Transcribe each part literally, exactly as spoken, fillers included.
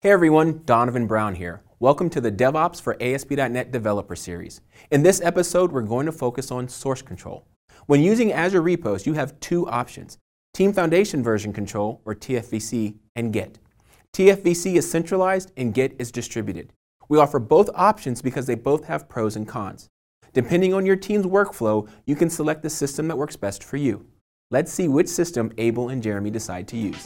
Hey everyone, Donovan Brown here. Welcome to the DevOps for A S P dot net Developer Series. In this episode, we're going to focus on source control. When using Azure repos, you have two options: Team Foundation Version Control, or T F V C, and Git. T F V C is centralized and Git is distributed. We offer both options because they both have pros and cons. Depending on your team's workflow, you can select the system that works best for you. Let's see which system Abel and Jeremy decide to use.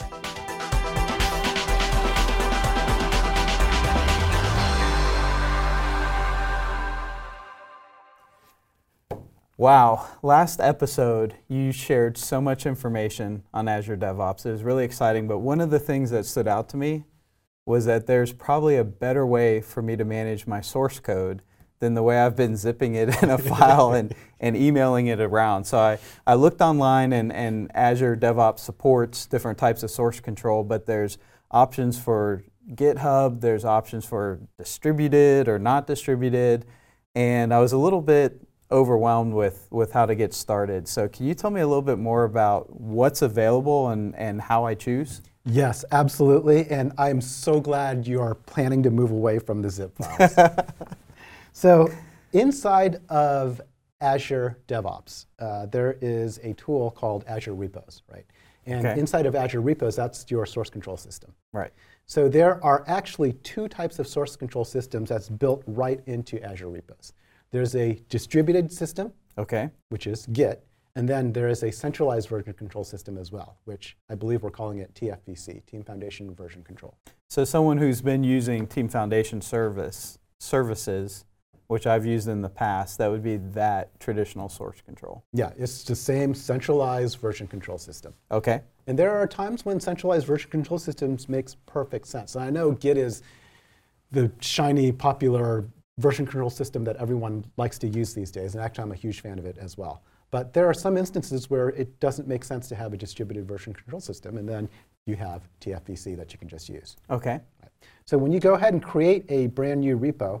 Wow, last episode you shared so much information on Azure DevOps. It was really exciting, but one of the things that stood out to me was that there's probably a better way for me to manage my source code than the way I've been zipping it in a file and, and emailing it around. So I, I looked online, and, and Azure DevOps supports different types of source control, but there's options for GitHub, there's options for distributed or not distributed, and I was a little bit overwhelmed with, with how to get started. So can you tell me a little bit more about what's available and, and how I choose? Yes, absolutely, and I'm so glad you are planning to move away from the zip files. So inside of Azure DevOps, uh, there is a tool called Azure Repos, right? And Okay. inside of Azure Repos, that's your source control system. Right. So there are actually two types of source control systems that's built right into Azure Repos. There's a distributed system, Okay. which is Git, and then there is a centralized version control system as well, which I believe we're calling it T F V C, Team Foundation Version Control. So someone who's been using Team Foundation service services, which I've used in the past, that would be that traditional source control. Yeah, it's the same centralized version control system. Okay. And there are times when centralized version control systems makes perfect sense. And I know Git is the shiny, popular version control system that everyone likes to use these days, and actually I'm a huge fan of it as well. But there are some instances where it doesn't make sense to have a distributed version control system, and then you have T F V C that you can just use. Okay. Right. So when you go ahead and create a brand new repo,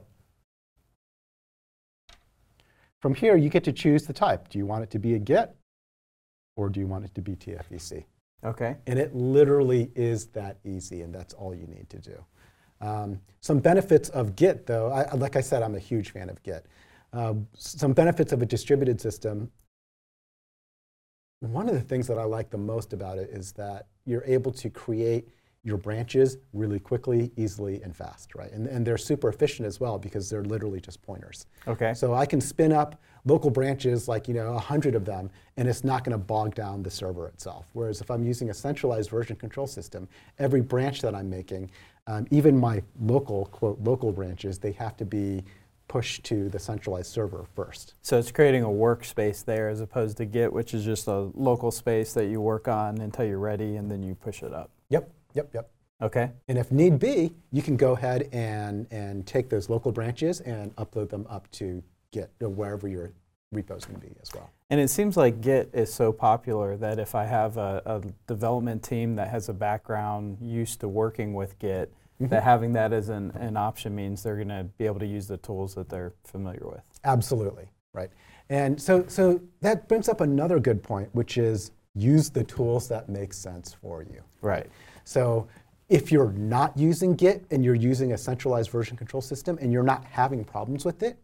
from here you get to choose the type. Do you want it to be a Git, or do you want it to be T F V C? Okay. And it literally is that easy, and that's all you need to do. Um, some benefits of Git, though, I, like I said, I'm a huge fan of Git. Uh, some benefits of a distributed system. One of the things that I like the most about it is that you're able to create your branches really quickly, easily, and fast, right? And, and they're super efficient as well because they're literally just pointers. Okay. So I can spin up local branches, like, you know, a hundred of them, and it's not going to bog down the server itself. Whereas if I'm using a centralized version control system, every branch that I'm making, um, even my local, quote, local branches, they have to be pushed to the centralized server first. So it's creating a workspace there as opposed to Git, which is just a local space that you work on until you're ready and then you push it up. Yep, yep, yep. Okay. And if need be, you can go ahead and, and take those local branches and upload them up to Git, or wherever your repo is going to be as well. And it seems like Git is so popular that if I have a, a development team that has a background used to working with Git, mm-hmm. that having that as an, an option means they're going to be able to use the tools that they're familiar with. Absolutely, right. And so, so that brings up another good point, which is use the tools that make sense for you. Right. So if you're not using Git and you're using a centralized version control system and you're not having problems with it,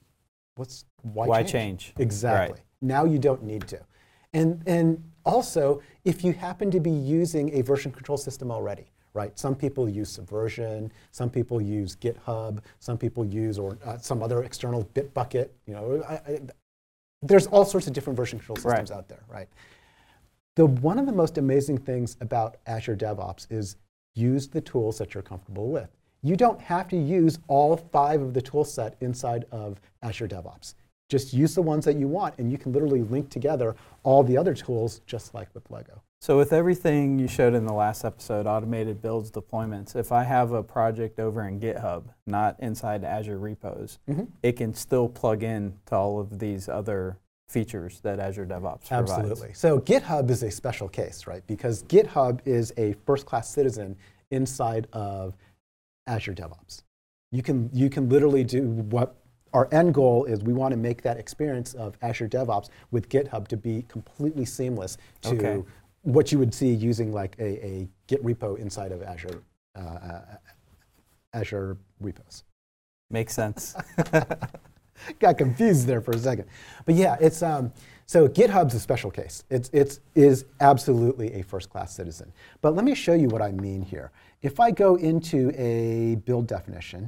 what's why, Why change? change? Exactly. Right. Now you don't need to. And, and also, if you happen to be using a version control system already, right? Some people use Subversion, some people use GitHub, some people use or uh, some other external Bitbucket. You know, I, I, there's all sorts of different version control systems Right. out there, right? The one of the most amazing things about Azure DevOps is use the tools that you're comfortable with. You don't have to use all five of the tool set inside of Azure DevOps. Just use the ones that you want, and you can literally link together all the other tools just like with Lego. So with everything you showed in the last episode, automated builds, deployments, if I have a project over in GitHub, not inside Azure repos, Mm-hmm. it can still plug in to all of these other features that Azure DevOps provides. Absolutely. So GitHub is a special case, right? Because GitHub is a first-class citizen inside of Azure DevOps. You can, you can literally do what our end goal is. We want to make that experience of Azure DevOps with GitHub to be completely seamless to Okay. what you would see using like a, a Git repo inside of Azure uh, Azure repos. Makes sense. Got confused there for a second. But yeah, it's um, so GitHub's a special case. It's it's is absolutely a first-class citizen. But let me show you what I mean here. If I go into a build definition,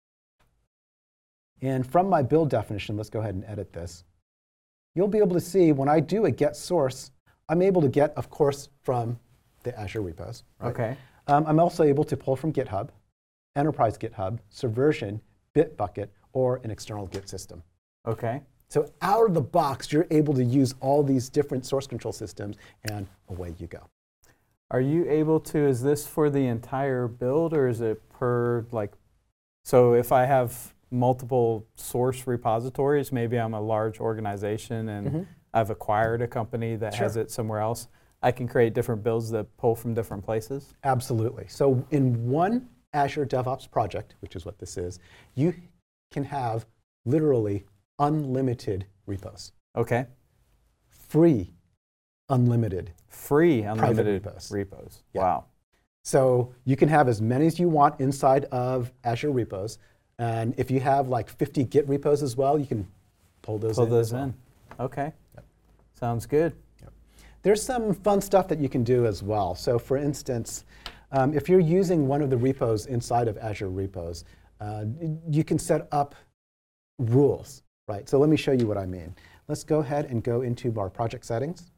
and from my build definition, let's go ahead and edit this. You'll be able to see when I do a get source, I'm able to get, of course, from the Azure repos. Right? Okay. Um, I'm also able to pull from GitHub, Enterprise GitHub, Subversion, Bitbucket, or an external Git system. Okay. So out of the box, you're able to use all these different source control systems, and away you go. Are you able to, is this for the entire build, or is it per, like, so if I have multiple source repositories, maybe I'm a large organization and Mm-hmm. I've acquired a company that Sure. has it somewhere else, I can create different builds that pull from different places? Absolutely. So in one Azure DevOps project, which is what this is, you can have literally unlimited repos. Okay. Free, unlimited. Free unlimited repos. repos. Yeah. Wow. So you can have as many as you want inside of Azure repos. And if you have like fifty Git repos as well, you can pull those Pull in. those as well. in. Okay. Yep. Sounds good. There's some fun stuff that you can do as well. So for instance, um, if you're using one of the repos inside of Azure repos, uh, you can set up rules, right? So let me show you what I mean. Let's go ahead and go into our project settings.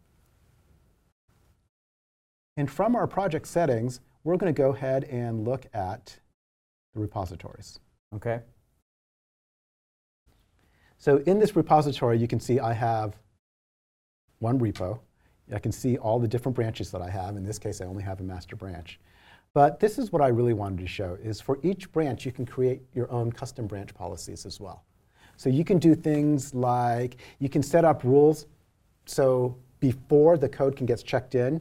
And from our project settings, we're going to go ahead and look at the repositories. Okay. So in this repository, you can see I have one repo. I can see all the different branches that I have. In this case, I only have a master branch. But this is what I really wanted to show, is for each branch, you can create your own custom branch policies as well. So you can do things like, you can set up rules. So before the code can get checked in,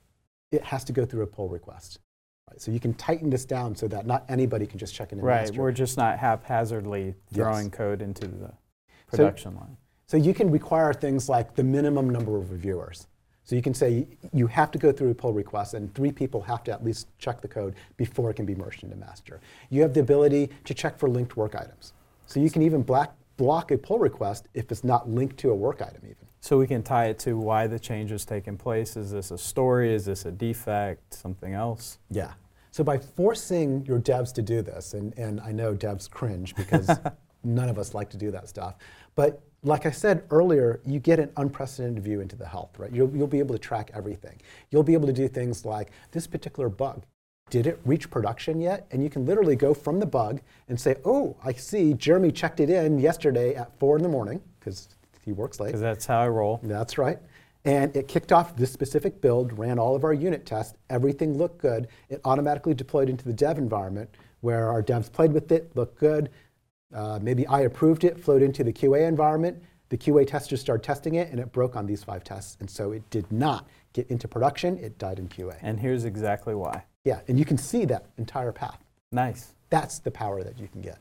it has to go through a pull request. Right? So you can tighten this down so that not anybody can just check in. Right. master. We're just not haphazardly throwing Yes. code into the production so, line. So you can require things like the minimum number of reviewers. So you can say you have to go through a pull request, and three people have to at least check the code before it can be merged into master. You have the ability to check for linked work items. So you can even black, block a pull request if it's not linked to a work item even. So we can tie it to why the change is taking place. Is this a story? Is this a defect? Something else? Yeah. So by forcing your devs to do this, and, and I know devs cringe because none of us like to do that stuff, but like I said earlier, you get an unprecedented view into the health, right? You'll, you'll be able to track everything. You'll be able to do things like this particular bug. Did it reach production yet? And you can literally go from the bug and say, oh, I see Jeremy checked it in yesterday at four in the morning, because he works late. Because that's how I roll. That's right. And it kicked off this specific build, ran all of our unit tests, everything looked good. It automatically deployed into the dev environment where our devs played with it, looked good. Uh, maybe I approved it, flowed into the Q A environment. The Q A testers started testing it, and it broke on these five tests. And so it did not get into production. It died in Q A. And here's exactly why. Yeah, and you can see that entire path. Nice. That's the power that you can get.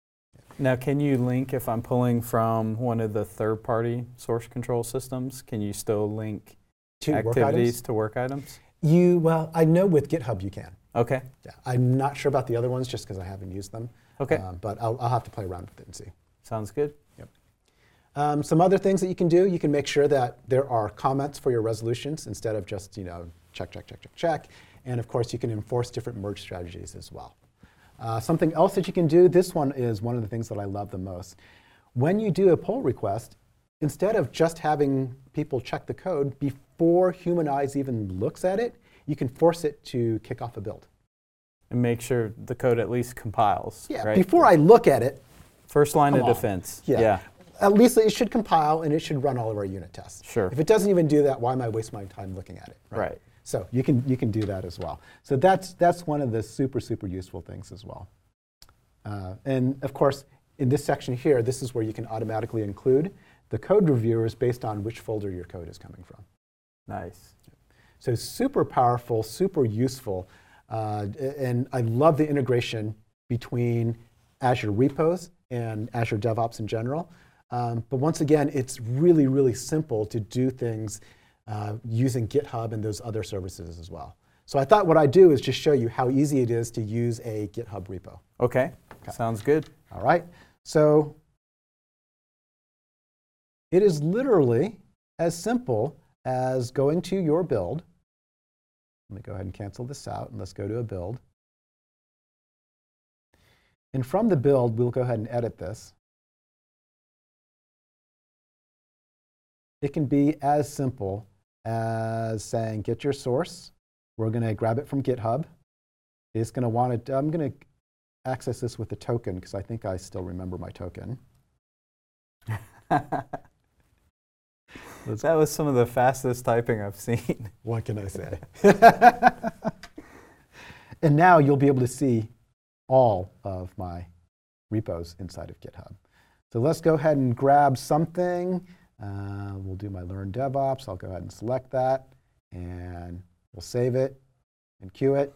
Now, can you link, if I'm pulling from one of the third-party source control systems, can you still link To work activities items? to work items? You, well, I know with GitHub you can. Okay. Yeah, I'm not sure about the other ones just because I haven't used them. Okay. Um, but I'll, I'll have to play around with it and see. Sounds good. Yep. Um, some other things that you can do, you can make sure that there are comments for your resolutions instead of just, you know, check, check, check, check, check. And of course, you can enforce different merge strategies as well. Uh, something else that you can do, this one is one of the things that I love the most. When you do a pull request, instead of just having people check the code before human eyes even looks at it, you can force it to kick off a build. And make sure the code at least compiles. Yeah, right? before I look at it, First line come of on. defense. Yeah. Yeah. At least it should compile and it should run all of our unit tests. Sure. If it doesn't even do that, why am I wasting my time looking at it? Right. So you can you can do that as well. So that's that's one of the super super useful things as well. Uh, and of course, in this section here, this is where you can automatically include the code reviewers based on which folder your code is coming from. Nice. So super powerful, super useful, uh, and I love the integration between Azure repos and Azure DevOps in general. Um, but once again, it's really, really simple to do things uh, using GitHub and those other services as well. So I thought what I'd do is just show you how easy it is to use a GitHub repo. Okay, Okay. sounds good. All right, so it is literally as simple as going to your build. Let me go ahead and cancel this out, and let's go to a build. And from the build, we'll go ahead and edit this. It can be as simple as saying, get your source. We're going to grab it from GitHub. It's going to want to, I'm going to access this with a token, because I think I still remember my token. That was some of the fastest typing I've seen. What can I say? And now you'll be able to see all of my repos inside of GitHub. So let's go ahead and grab something. Uh, we'll do my Learn DevOps. I'll go ahead and select that, and we'll save it and queue it.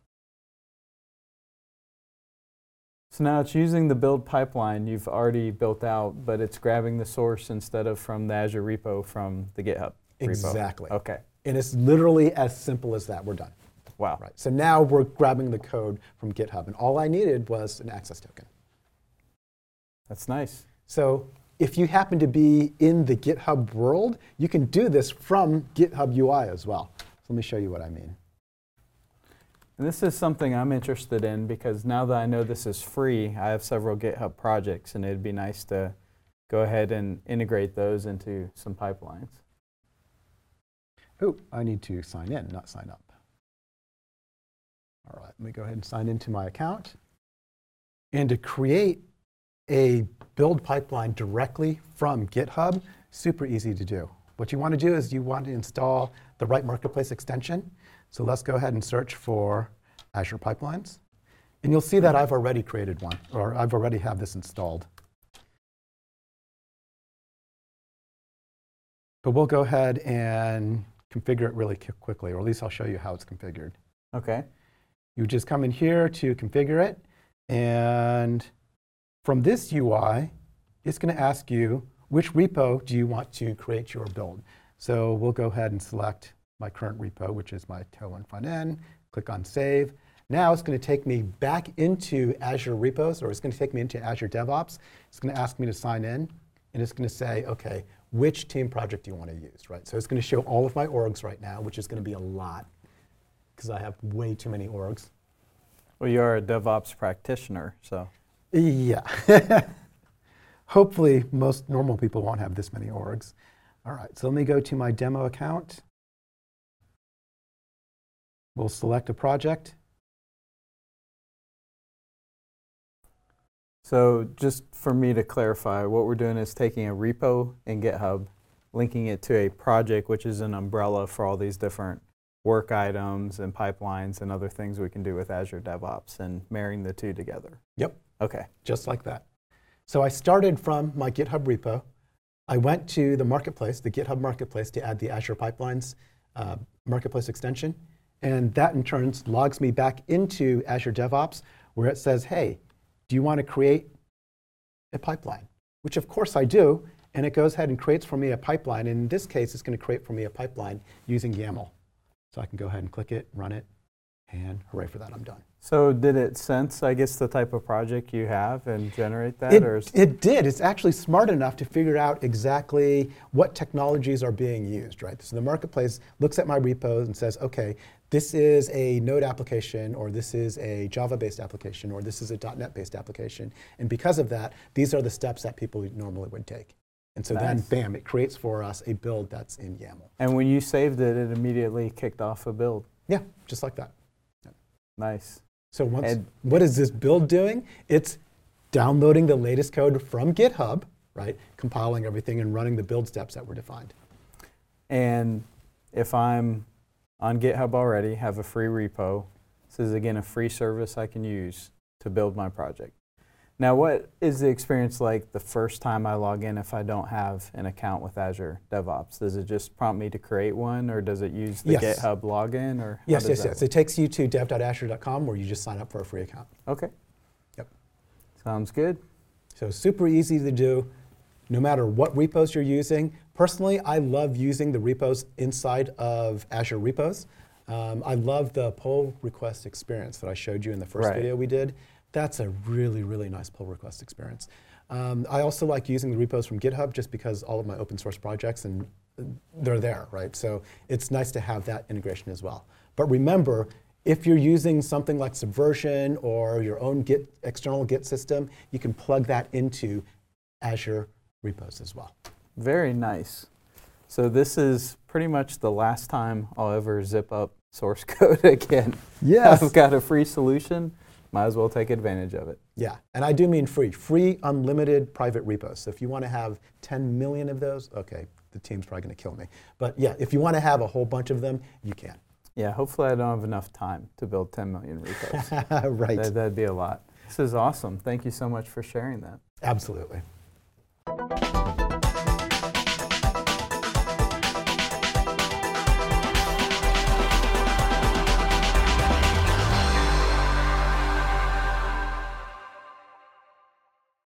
So now it's using the build pipeline you've already built out, but it's grabbing the source instead of from the Azure repo from the GitHub repo. Exactly. Okay. And it's literally as simple as that. We're done. Wow. Right. So now we're grabbing the code from GitHub, and all I needed was an access token. That's nice. So if you happen to be in the GitHub world, you can do this from GitHub U I as well. So let me show you what I mean. And this is something I'm interested in, because now that I know this is free, I have several GitHub projects, and it'd be nice to go ahead and integrate those into some pipelines. Ooh, I need to sign in, not sign up. All right, let me go ahead and sign into my account. And to create a build pipeline directly from GitHub, super easy to do. What you want to do is you want to install the right marketplace extension. So let's go ahead and search for Azure Pipelines. And you'll see that I've already created one, or I've already have this installed. But we'll go ahead and configure it really quickly, or at least I'll show you how it's configured. Okay. You just come in here to configure it, and from this U I, it's going to ask you, which repo do you want to create your build? So we'll go ahead and select my current repo, which is my Tailwind front end, click on Save. Now it's going to take me back into Azure repos, or it's going to take me into Azure DevOps. It's going to ask me to sign in, and it's going to say, okay, which team project do you want to use, right? So it's going to show all of my orgs right now, which is going to be a lot, because I have way too many orgs. Well, you're a DevOps practitioner, so. Yeah. Hopefully, most normal people won't have this many orgs. All right, so let me go to my demo account. We'll select a project. So just for me to clarify, what we're doing is taking a repo in GitHub, linking it to a project, which is an umbrella for all these different work items and pipelines and other things we can do with Azure DevOps, and marrying the two together. Yep. Okay. Just like that. So I started from my GitHub repo. I went to the marketplace, the GitHub marketplace, to add the Azure Pipelines uh, marketplace extension. And that in turn logs me back into Azure DevOps, where it says, hey, do you want to create a pipeline? Which of course I do. And it goes ahead and creates for me a pipeline. And in this case, it's going to create for me a pipeline using YAML. So I can go ahead and click it, run it, and hooray for that, I'm done. So did it sense, I guess, the type of project you have and generate that? It, or is it did. It's actually smart enough to figure out exactly what technologies are being used, right? So the marketplace looks at my repos and says, okay, this is a Node application, or this is a Java-based application, or this is a .NET-based application. And because of that, these are the steps that people normally would take. And so Nice. then, bam, it creates for us a build that's in YAML. And when you saved it, it immediately kicked off a build. Yeah, just like that. Nice. So once, And- what is this build doing? It's downloading the latest code from GitHub, right? Compiling everything and running the build steps that were defined. And if I'm on GitHub already, have a free repo, this is again a free service I can use to build my project. Now, what is the experience like the first time I log in if I don't have an account with Azure DevOps? Does it just prompt me to create one, or does it use the Yes. GitHub login? Or how Yes, does yes, that yes. It takes you to dev dot azure dot com, where you just sign up for a free account. work? Okay. Yep. Sounds good. So super easy to do, no matter what repos you're using. Personally, I love using the repos inside of Azure Repos. Um, I love the pull request experience that I showed you in the first Right. video we did. That's a really, really nice pull request experience. Um, I also like using the repos from GitHub just because all of my open source projects, and they're there, right? So it's nice to have that integration as well. But remember, if you're using something like Subversion or your own Git, external Git system, you can plug that into Azure repos as well. Very nice. So this is pretty much the last time I'll ever zip up source code again. Yes. I've got a free solution. Might as well take advantage of it. Yeah, and I do mean free. Free, unlimited private repos. So if you want to have ten million of those, okay, the team's probably going to kill me. But yeah, if you want to have a whole bunch of them, you can. Yeah, hopefully I don't have enough time to build ten million repos. Right. That, that'd be a lot. This is awesome. Thank you so much for sharing that. Absolutely.